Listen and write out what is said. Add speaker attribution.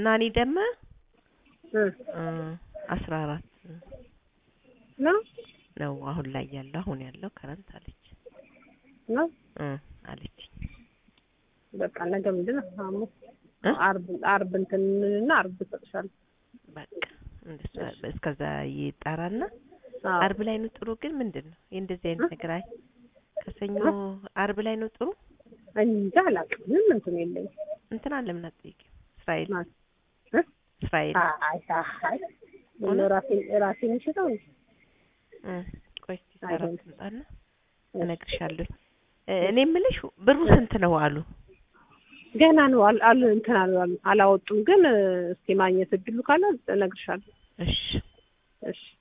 Speaker 1: ናኒ ደማ 14 ነው አሁን ላይ ያለው ከረንት አለች
Speaker 2: ነው
Speaker 1: አለች
Speaker 2: በቃ ነገ ምንድነው ሐሙስ አርብ እንትንና አርብ ተጥሻል
Speaker 1: በቃ እስከዛ ይጣራና አርብ ላይ ነው ጥሩ ግን ምንድነው እንደዚህ አይነት ነገር አይ ከሰኞ አርብ ላይ ነው ጥሩ
Speaker 2: እንጃ አላውቅም ምን እንትን የለኝ
Speaker 1: እንትን አለ ምን አጥይቅ እስራኤል
Speaker 2: ራሴ ምሽታው
Speaker 1: ቆይ ታራምጣና እነግርሻለሁ እኔ የምልሽ ብሩ ስንት ነው አሉ
Speaker 2: ገና ነው እንትን አላወጡም ግን እስኪ ማግኘት እድሉ ካለ እነግርሻለሁ
Speaker 1: እሺ